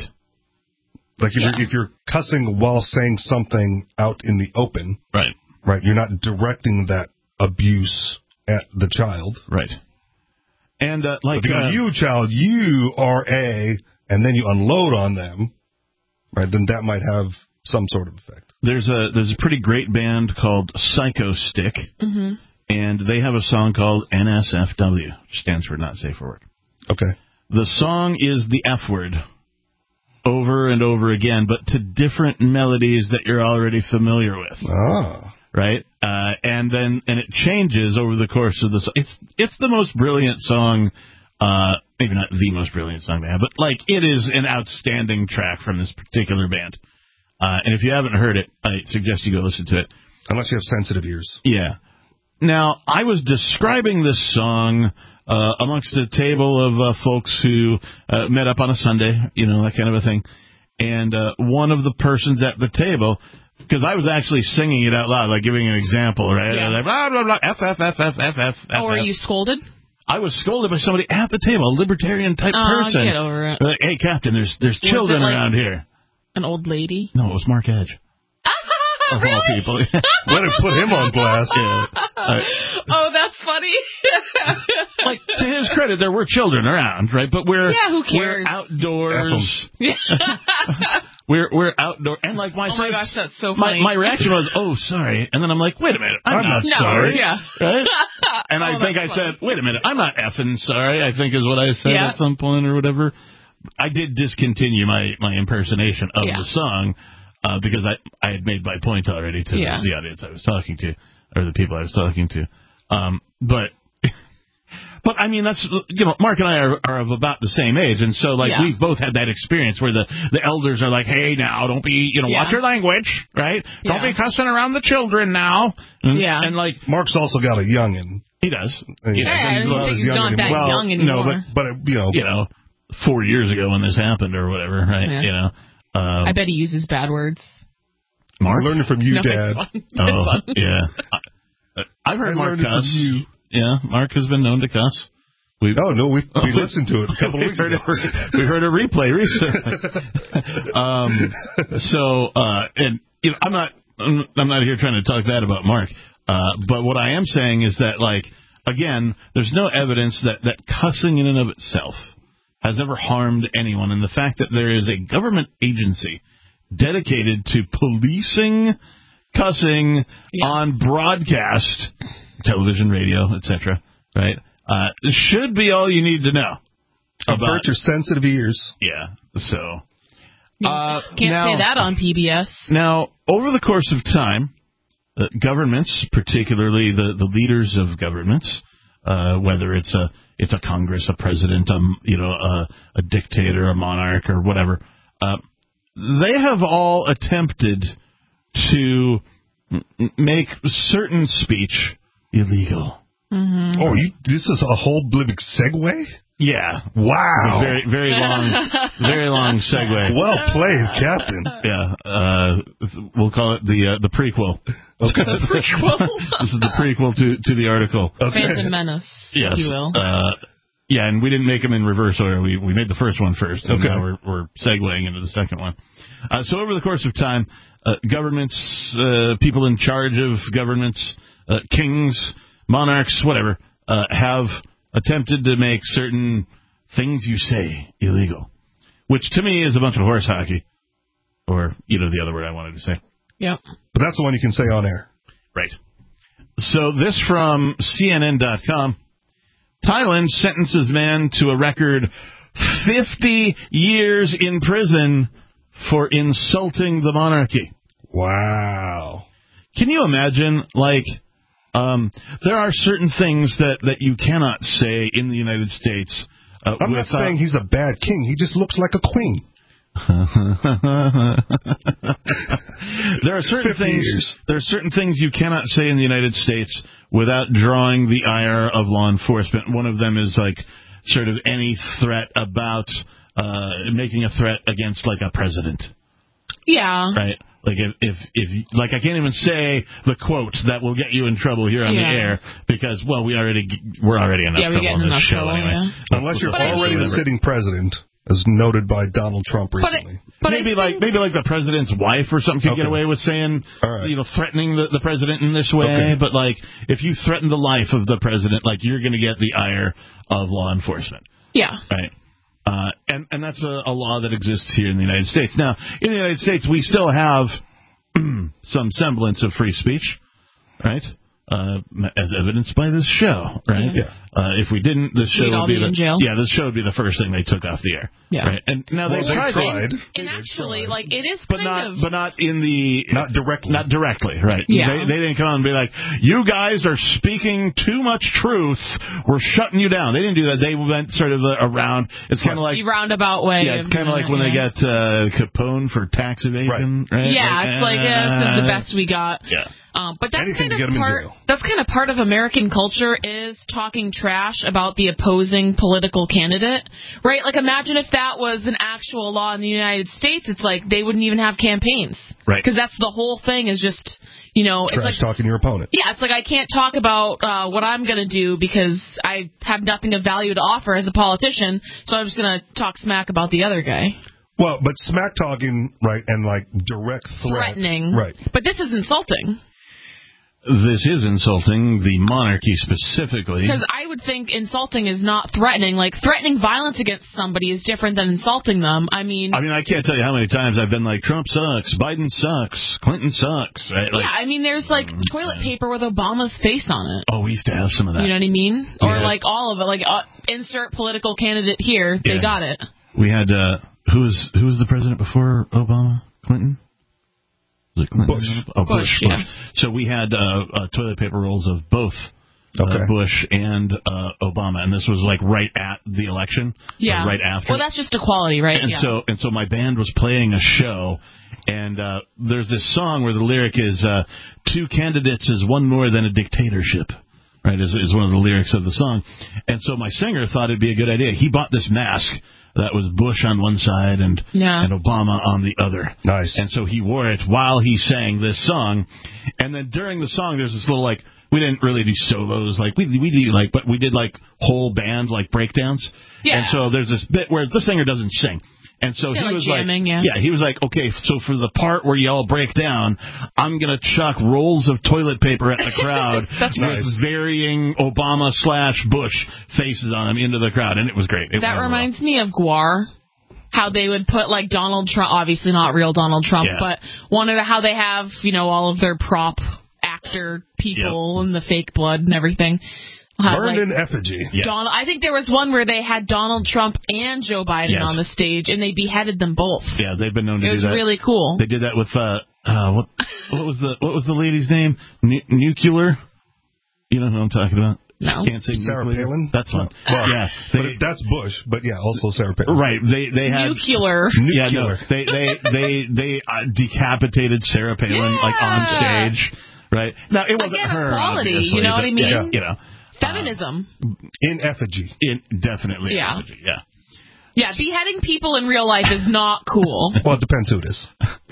Like if, yeah. you're, if you're cussing while saying something out in the open, right? Right, you're not directing that abuse at the child. Right. And, uh, like... If you uh, you, child, you are a... And then you unload on them, right, then that might have some sort of effect. There's a there's a pretty great band called Psycho Stick, mm-hmm. and they have a song called N S F W, which stands for Not Safe for Work. Okay. The song is the F word over and over again, but to different melodies that you're already familiar with. Ah. Right? Uh, and then and it changes over the course of the song. It's, it's the most brilliant song, uh, maybe not the most brilliant song they have, but, like, it is an outstanding track from this particular band. Uh, and if you haven't heard it, I suggest you go listen to it. Unless you have sensitive ears. Yeah. Now, I was describing this song uh, amongst a table of uh, folks who uh, met up on a Sunday, you know, that kind of a thing. And uh, one of the persons at the table, because I was actually singing it out loud, like giving an example, right? Yeah. Like, blah, blah, blah, F, F, F, F, F, F, Oh, were F. you scolded? I was scolded by somebody at the table, a libertarian-type Oh, person. get over it. Like, hey, Captain, there's there's Was children it like around here. An old lady? No, it was Mark Edge. Of all people. Way to put him on blast. Yeah. Uh, Oh, that's funny. like, to his credit, there were children around, right? But we're Yeah, who we're cares? outdoors. we're we're outdoor, and like my Oh my first, gosh, that's so my funny. my reaction was, oh, sorry, and then I'm like, wait a minute, I'm, I'm not not No, sorry, yeah. right? And I Oh, think I that's funny. said, wait a minute, I'm not effing sorry. I think is what I said Yeah. at some point or whatever. I did discontinue my my impersonation of Yeah. the song. Uh, because I, I had made my point already to Yeah. the, the audience I was talking to, or the people I was talking to. Um, but, but I mean, that's, you know, Mark and I are, are of about the same age. And so, like, Yeah. we've both had that experience where the, the elders are like, hey, now, don't be, you know, Yeah. watch your language, right? Don't Yeah. be cussing around the children now. And, Yeah. And, like, Mark's also got a youngin. he does. Yeah, He Yeah, does. I And he's don't a lot- think he's young not that anymore. Well, young no, anymore. But, you know, you know, four years ago when this happened or whatever, right? Yeah. You know. Um, I bet he uses bad words. Mark? I learned it from you, No, Dad. it's fun. It's Oh, fun. yeah. I, I've heard I Mark learned it from cuss. you. Yeah, Mark has been known to cuss. We've, Oh, no, we we listened to it a couple we weeks heard ago. a, we heard a replay recently. um, so, uh, and you know, I'm not, I'm, I'm not here trying to talk bad about Mark. Uh, but what I am saying is that, like, again, there's no evidence that that cussing in and of itself has ever harmed anyone, and the fact that there is a government agency dedicated to policing cussing Yeah. on broadcast, television, radio, et cetera, right? Uh, should be all you need to know. Avert your sensitive ears. Yeah, so. Uh, Can't now, say that on P B S. Now, over the course of time, uh, governments, particularly the, the leaders of governments, uh, whether it's a it's a Congress, a president, um, you know, a, a dictator, a monarch, or whatever, uh, they have all attempted to m- make certain speech illegal. Mm-hmm. Oh, you, this is a whole blibbig segue? Yeah. Wow. Very, very long, very long segue. Well played, Captain. Yeah. Uh, we'll call it the uh, the prequel. Okay. The prequel. This is the prequel to, to the article. Okay. Phantom Menace, Yes. if you will. Uh, yeah, and we didn't make them in reverse order. We we made the first one first, and Okay. now we're, we're segueing into the second one. Uh, so over the course of time, uh, governments, uh, people in charge of governments, uh, kings, monarchs, whatever, uh, have attempted to make certain things you say illegal, which to me is a bunch of horse hockey, or, you know, the other word I wanted to say. Yep. But that's the one you can say on air. Right. So this from C N N dot com. Thailand sentences man to a record fifty years in prison for insulting the monarchy. Wow. Can you imagine, like, um, there are certain things that, that you cannot say in the United States. Uh, I'm not without- saying he's a bad king. He just looks like a queen. There are certain fifty things. years. There are certain things you cannot say in the United States without drawing the ire of law enforcement. One of them is like sort of any threat about uh, making a threat against like a president, Yeah. right? Like if if if like I can't even say the quote that will get you in trouble here on Yeah. the air because well we already we're already enough Yeah, we trouble get on this enough show trouble, anyway. yeah. Unless you're But I already mean- the sitting president, as noted by Donald Trump But recently. it, but maybe I like think- maybe like the president's wife or something could Okay. get away with saying, All right. you know, threatening the, the president in this way. Okay. But like, if you threaten the life of the president, like you're going to get the ire of law enforcement, Yeah. right? Uh, and and that's a, a law that exists here in the United States. Now, in the United States, we still have some semblance of free speech, right? Uh, as evidenced by this show, right? Yeah. Uh, if we didn't, this show We'd would all be be the in jail. yeah, this show would be the first thing they took off the air. Yeah. Right? And now Well, they they tried, tried. And, and actually, like, it is but kind not of... but not in the Not directly. not directly, right? Yeah. They, they didn't come on and be like, "You guys are speaking too much truth. We're shutting you down." They didn't do that. They went sort of uh, around. It's kind of like roundabout way. yeah, it's of kind of doing like when it, they yeah. get uh, Capone for tax evasion, right? Yeah, Like, it's like yeah, this is the best we got. Yeah. Um, but that's Anything kind to of get 'em in part. jail. That's kind of part of American culture is talking trash about the opposing political candidate, right? Like, imagine if that was an actual law in the United States. It's like they wouldn't even have campaigns, right? Because that's the whole thing. Is just you know, Trash it's like talking your opponent. yeah, it's like I can't talk about uh, what I'm going to do because I have nothing of value to offer as a politician. So I'm just going to talk smack about the other guy. Well, but smack talking, right, and like direct threat, Threatening, right? But this is insulting. This is insulting the monarchy specifically. Because I would think insulting is not threatening. Like, threatening violence against somebody is different than insulting them. I mean... I mean, I can't tell you how many times I've been like, Trump sucks, Biden sucks, Clinton sucks, right? Like, yeah, I mean, there's, like, toilet paper with Obama's face on it. oh, we used to have some of that. You know what I mean? Or, Yes. like, all of it. Like, uh, insert political candidate here. They Yeah. got it. We had, uh, who was, who was the president before Obama? Clinton? Was it Clinton? Bush. Oh, Bush. Bush, yeah. So we had uh, uh, toilet paper rolls of both uh, Okay. Bush and uh, Obama, and this was like right at the election, Yeah. or right after. Well, that's just equality, right? And yeah. so and so my band was playing a show, and uh, there's this song where the lyric is uh, two candidates is one more than a dictatorship. Right, is, is one of the lyrics of the song. And so my singer thought it'd be a good idea. He bought this mask that was Bush on one side and Yeah. and Obama on the other. Nice. And so he wore it while he sang this song. And then during the song, there's this little, like, we didn't really do solos. Like, we we do, like, but we did, like, whole band, like, breakdowns. Yeah. And so there's this bit where the singer doesn't sing. And so Yeah, he like was jamming, like, yeah. he was like, okay, so for the part where y'all break down, I'm going to chuck rolls of toilet paper at the crowd That's with nice. varying Obama slash Bush faces on them into the crowd. And it was great. It That went reminds me of Guar. How they would put, like, Donald Trump, obviously not real Donald Trump, Yeah. but wanted how they have, you know, all of their prop actor people and the fake blood and everything. Had, Burned like, in effigy. Yes. Donald, I think there was one where they had Donald Trump and Joe Biden Yes. on the stage, and they beheaded them both. Yeah, they've been known to It do was that. really cool. They did that with uh, uh what what was the what was the lady's name? Nu- nuclear. You know who I'm talking about? No. Can't say Sarah nuclear. Palin? That's one. Well, yeah, but they, that's Bush, but yeah, also Sarah Palin. right. They they had Nuclear. Yeah, no, Nuclear. they they they they uh, decapitated Sarah Palin like on Yeah. stage. Right now, it wasn't Again, her. equality, obviously, you know what but, I mean? Yeah, you know, Feminism. In effigy. in definitely. Yeah. yeah. Yeah, beheading people in real life is not cool. Well, it depends who it is.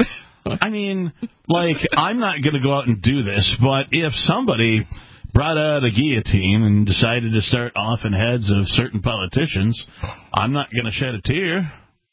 I mean, like, I'm not going to go out and do this, but if somebody brought out a guillotine and decided to start offing heads of certain politicians, I'm not going to shed a tear.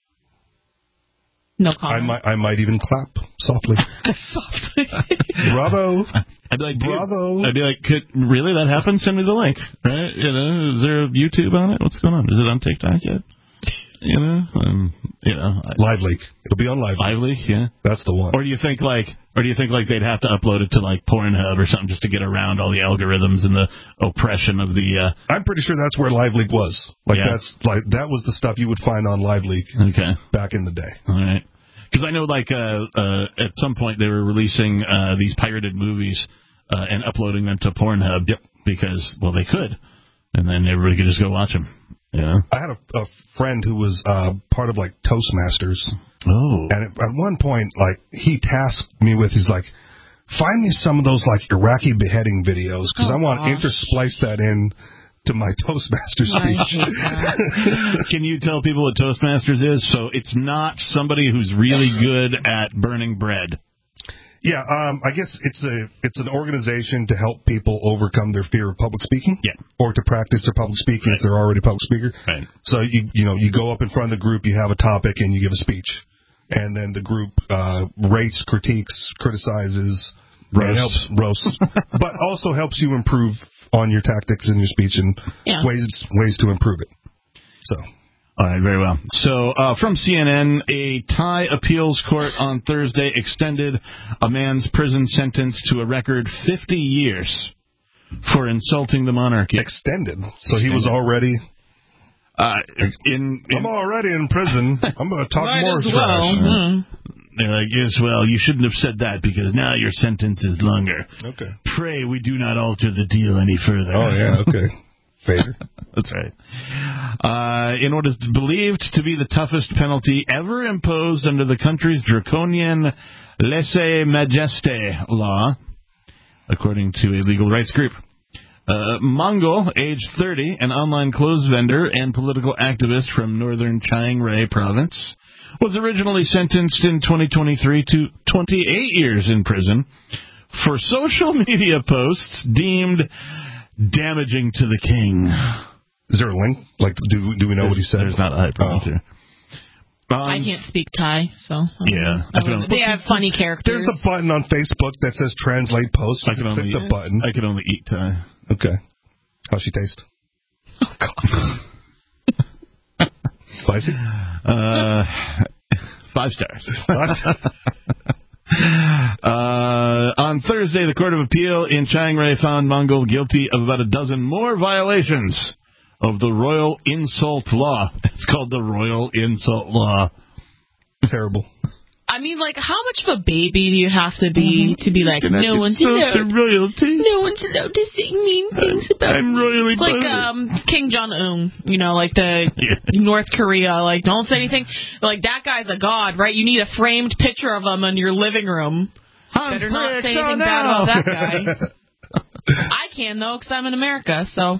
No I comment. might, I might even clap softly. Softly. Bravo. I'd be like, dude, Bravo. I'd be like, could really that happen? Send me the link. Right? You know, is there a YouTube on it? What's going on? Is it on TikTok yet? You know, um, you know, I, Live Leak. It'll be on Live Leak. Lively, yeah. That's the one. Or do you think like, or do you think like they'd have to upload it to like Pornhub or something just to get around all the algorithms and the oppression of the? Uh, I'm pretty sure that's where Live Leak was. Like Yeah. that's like that was the stuff you would find on Live Leak okay, back in the day. all right. Because I know like uh, uh, at some point they were releasing uh, these pirated movies uh, and uploading them to Pornhub. Yep. Because well they could, and then everybody could just go watch them. Yeah. I had a, a friend who was uh, part of like Toastmasters, Oh. and at, at one point, like he tasked me with, he's like, find me some of those like Iraqi beheading videos because Oh, I want to gosh. intersplice that in to my Toastmaster I speech. hate that. Can you tell people what Toastmasters is? So it's not somebody who's really good at burning bread. Yeah, um, I guess it's a it's an organization to help people overcome their fear of public speaking. Yeah. Or to practice their public speaking if they're already a public speaker. Right. So you you know you go up in front of the group, you have a topic, and you give a speech, and then the group uh, rates, critiques, criticizes, and helps roasts, but also helps you improve on your tactics in your speech and Yeah. ways ways to improve it. So. All right, very well. So, uh, from C N N, a Thai appeals court on Thursday extended a man's prison sentence to a record fifty years for insulting the monarchy. Extended. So he was already... Uh, in, in I'm already in prison. I'm going to talk Might more as trash. well. Hmm. They're like, yes, well, you shouldn't have said that because now your sentence is longer. Okay. Pray we do not alter the deal any further. Oh, yeah, okay. Fair. That's right. Uh, in what is believed to be the toughest penalty ever imposed under the country's draconian lèse-majesté law, according to a legal rights group. Uh, Mongol, age thirty, an online clothes vendor and political activist from northern Chiang Rai province, was originally sentenced in twenty twenty-three to twenty-eight years in prison for social media posts deemed damaging to the king. Is there a link? Like, do do we know there's, what he said? There's not a hyperlink here. Um, I can't speak Thai, so um, yeah, I can only, they have funny characters. There's a button on Facebook that says translate post. I can click only the button. I can only eat Thai. Okay. How's she taste? Oh God. Spicy? Uh, five stars. uh, on Thursday, the Court of Appeal in Chiang Rai found Mongol guilty of about a dozen more violations of the Royal Insult Law. It's called the Royal Insult Law. Terrible. I mean, like, how much of a baby do you have to be Mm-hmm. to be like, no one's allowed, royalty. no one's allowed to say mean things about I'm royally It's like blessed. um, King Jong-un, you know, like the Yeah. North Korea, like, don't say anything. Like, that guy's a god, right? You need a framed picture of him in your living room. Hans Better not say Blix, anything oh, bad no. about that guy. I can, though, because I'm in America, so...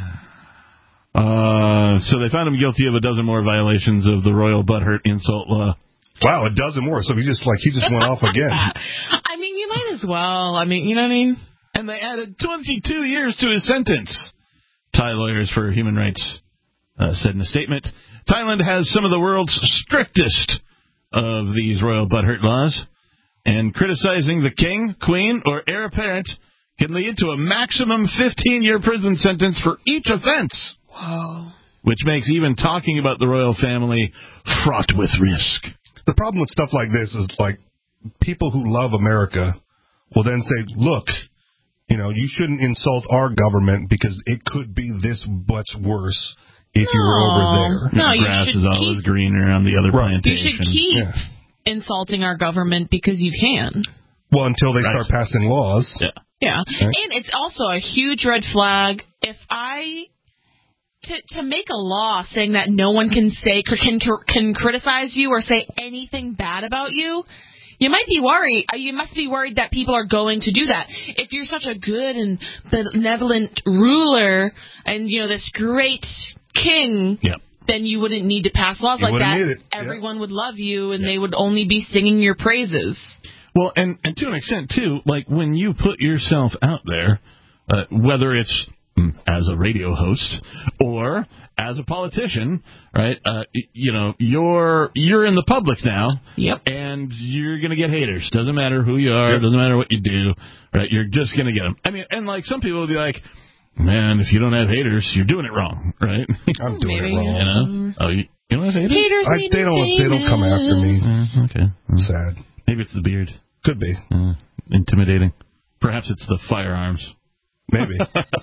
Uh, so they found him guilty of a dozen more violations of the Royal Butthurt Insult Law. Wow, a dozen more. So he just like he just went off again. I mean, you might as well. I mean, you know what I mean? And they added twenty-two years to his sentence. Thai lawyers for human rights uh, said in a statement, Thailand has some of the world's strictest of these royal butthurt laws, and criticizing the king, queen, or heir apparent can lead to a maximum fifteen-year prison sentence for each offense. Whoa. Which makes even talking about the royal family fraught with risk. The problem with stuff like this is, like, people who love America will then say, look, you know, you shouldn't insult our government because it could be this much worse if no. you were over there. No, the you grass should is always keep, greener on the other right. You plantation. should keep Yeah. insulting our government because you can. Well, until they Right. start passing laws. Yeah. Yeah. Right. And it's also a huge red flag if I... To to make a law saying that no one can say can can criticize you or say anything bad about you, you might be worried. You must be worried that people are going to do that. If you're such a good and benevolent ruler and you know this great king, Yeah. then you wouldn't need to pass laws You like wouldn't that. need it. Everyone would love you and Yeah. they would only be singing your praises. Well, and, and to an extent, too, like when you put yourself out there, uh, whether it's as a radio host or as a politician, right? Uh, you know, you're you're in the public now, Yep. and you're gonna get haters. Doesn't matter who you are, doesn't matter what you do, right? You're just gonna get them. I mean, and like some people will be like, "Man, if you don't have haters, you're doing it wrong, right?" I'm doing Maybe. it wrong. You know? Oh, you, you don't have haters? Haters I, need they don't. to be They don't come after me. Uh, okay, Uh, Sad. maybe it's the beard, Could be. uh, intimidating. Perhaps it's the firearms. Maybe.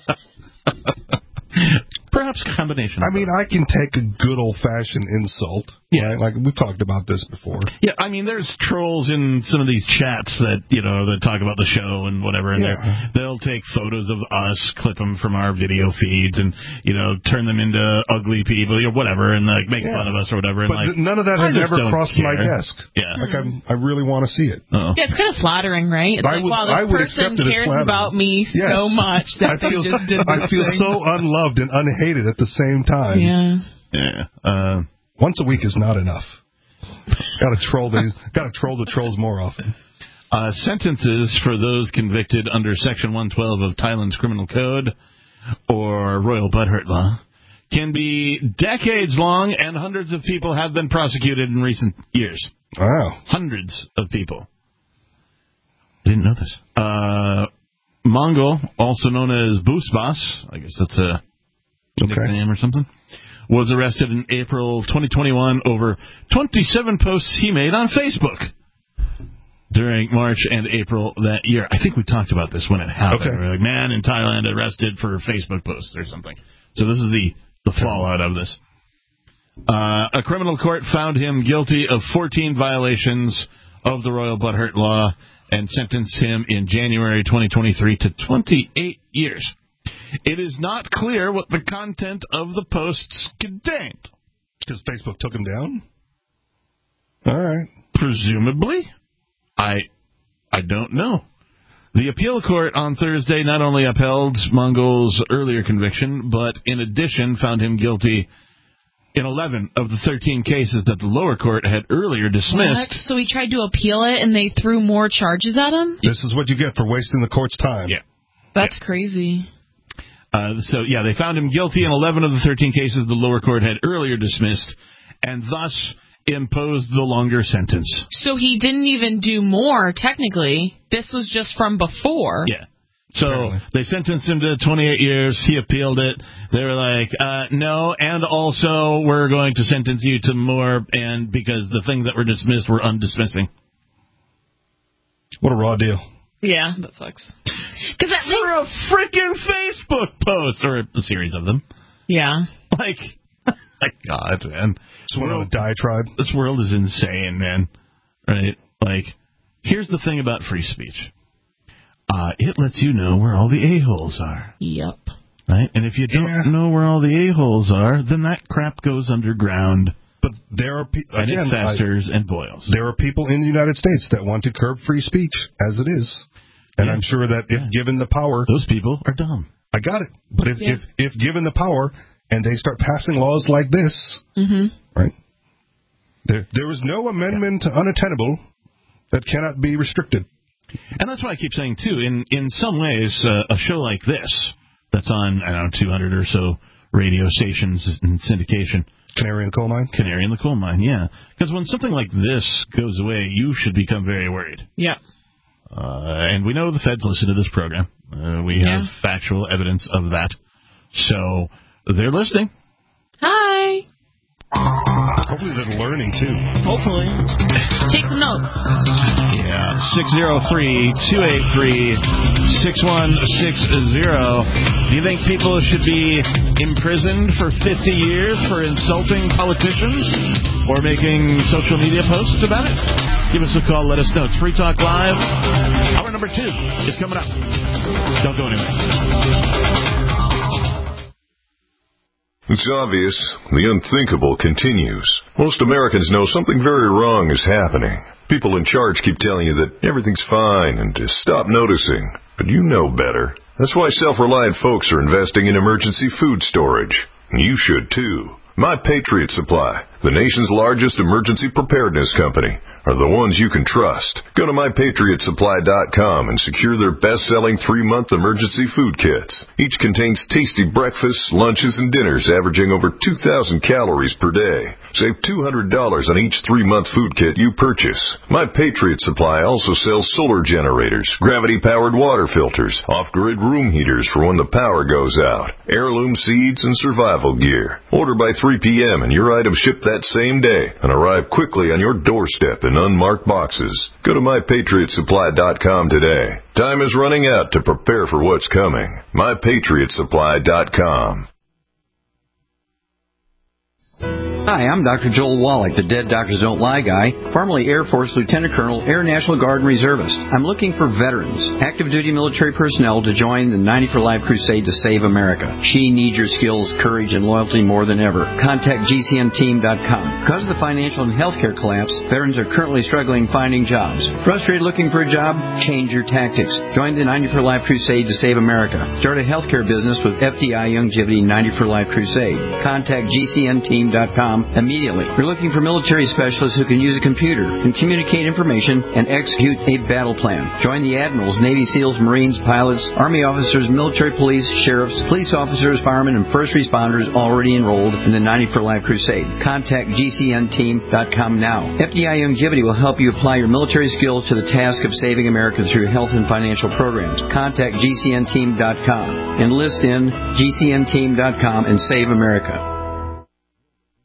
Perhaps a combination. I mean, I can take a good old-fashioned insult. Yeah. Right? Like, we've talked about this before. Yeah, I mean, there's trolls in some of these chats that, you know, that talk about the show and whatever, and Yeah. they'll take photos of us, clip them from our video feeds, and, you know, turn them into ugly people, or whatever, and, like, make Yeah. fun of us or whatever. And, But like, th- none of that I has just ever don't crossed my care. desk. Yeah. Like, I'm, I really want to see it. Uh-oh. Yeah, it's kind of flattering, right? It's I like, would- wow, this I would person accept it as cares flattering. about me Yes. so much that I feel, they just did I this feel thing. so unloved and unhated at the same time. Yeah. Yeah. Uh, Once a week is not enough. Got to troll the got to troll the trolls more often. uh, sentences for those convicted under Section one twelve of Thailand's Criminal Code or Royal Butthurt Law can be decades long, and hundreds of people have been prosecuted in recent years. Wow. Hundreds of people. I didn't know this. Uh, Mongol, also known as Boosbas, I guess that's a Okay. nickname or something, was arrested in April of twenty twenty-one over twenty-seven posts he made on Facebook. during March and April that year. I think we talked about this when it happened. Okay. We were like, man in Thailand arrested for Facebook posts or something. So this is the, the fallout of this. Uh, a criminal court found him guilty of fourteen violations of the Royal Butthurt Law and sentenced him in January twenty twenty-three to twenty-eight years. It is not clear what the content of the posts contained. Because Facebook took him down? All right. Presumably. I I don't know. The appeal court on Thursday not only upheld Mongol's earlier conviction, but in addition found him guilty in eleven of the thirteen cases that the lower court had earlier dismissed. What? So he tried to appeal it, and they threw more charges at him? This is what you get for wasting the court's time. Yeah. That's yeah. crazy. Uh, so, yeah, they found him guilty in eleven of the thirteen cases the lower court had earlier dismissed, and thus imposed the longer sentence. So he didn't even do more, technically. This was just from before. Yeah. So Apparently. They sentenced him to twenty-eight years. He appealed it. They were like, uh, no, and also we're going to sentence you to more, and because the things that were dismissed were undismissing. What a raw deal. Yeah, that sucks. Because that For a freaking Facebook post, or a series of them. Yeah. Like, my God, man. This one on a diatribe. This world is insane, man. Right? Like, here's the thing about free speech. Uh, it lets you know where all the a-holes are. Yep. Right? And if you don't yeah. know where all the a-holes are, then that crap goes underground. But there are pe- and again, it festers I, and boils. There are people in the United States that want to curb free speech as it is. And yeah. I'm sure that if yeah. given the power... Those people are dumb. I got it. But if, yeah. if, if given the power and they start passing laws like this, mm-hmm. right? There, there is no amendment yeah. unattainable that cannot be restricted. And that's why I keep saying, too, in, in some ways, uh, a show like this, that's on, I don't know, two hundred or so radio stations in syndication. Canary in the coal mine? Canary in the coal mine, yeah. Because when something like this goes away, you should become very worried. Yeah. Uh, and we know the feds listen to this program. Uh, we yeah. have factual evidence of that. So they're listening. Hi. Hopefully they're learning, too. Hopefully. Take some notes. Yeah. six oh three, two eight three, six one six zero. Do you think people should be imprisoned for fifty years for insulting politicians or making social media posts about it? Give us a call. Let us know. It's Free Talk Live. Hour number two is coming up. Don't go anywhere. It's obvious. The unthinkable continues. Most Americans know something very wrong is happening. People in charge keep telling you that everything's fine and to stop noticing. But you know better. That's why self-reliant folks are investing in emergency food storage. And you should too. My Patriot Supply, the nation's largest emergency preparedness company, are the ones you can trust. Go to my patriot supply dot com and secure their best-selling three-month emergency food kits. Each contains tasty breakfasts, lunches, and dinners averaging over two thousand calories per day. Save two hundred dollars on each three-month food kit you purchase. My Patriot Supply also sells solar generators, gravity-powered water filters, off-grid room heaters for when the power goes out, heirloom seeds, and survival gear. Order by three p.m. and your items ship that same day and arrive quickly on your doorstep in unmarked boxes. Go to my patriot supply dot com today. Time is running out to prepare for what's coming. my patriot supply dot com. Hi, I'm Doctor Joel Wallach, the Dead Doctors Don't Lie guy, formerly Air Force Lieutenant Colonel, Air National Guard and Reservist. I'm looking for veterans, active duty military personnel to join the ninety for Life crusade to save America. She needs your skills, courage, and loyalty more than ever. Contact G C N team dot com. Because of the financial and healthcare collapse, veterans are currently struggling finding jobs. Frustrated looking for a job? Change your tactics. Join the ninety for Life crusade to save America. Start a healthcare business with F D I Youngevity ninety for Life crusade. Contact G C N team dot com immediately. We're looking for military specialists who can use a computer, can communicate information, and execute a battle plan. Join the admirals, Navy SEALs, Marines, pilots, Army officers, military police, sheriffs, police officers, firemen, and first responders already enrolled in the ninety for Life crusade. Contact G C N team dot com now. F D I Youngevity will help you apply your military skills to the task of saving America through health and financial programs. Contact G C N team dot com. Enlist in G C N team dot com and save America.